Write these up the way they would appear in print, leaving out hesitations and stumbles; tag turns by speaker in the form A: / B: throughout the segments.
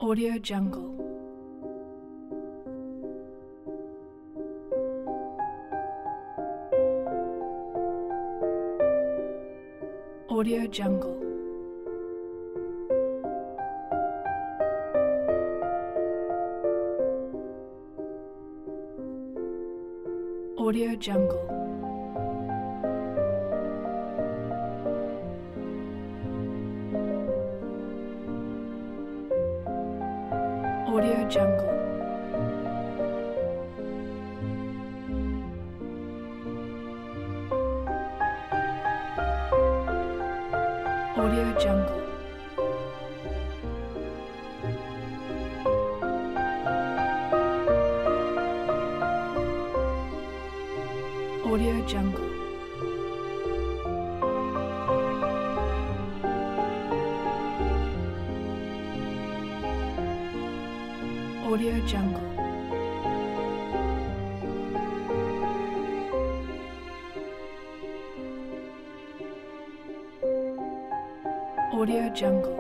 A: Audio Jungle. Audio Jungle. Audio Jungle. Audio Jungle. Audio Jungle. Audio Jungle. Audio Jungle. Audio Jungle.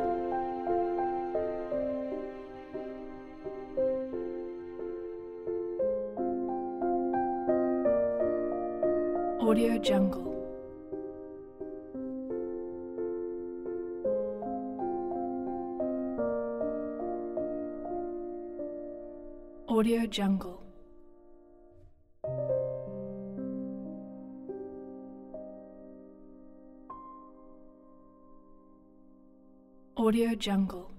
A: Audio Jungle. Audio Jungle. Audio Jungle.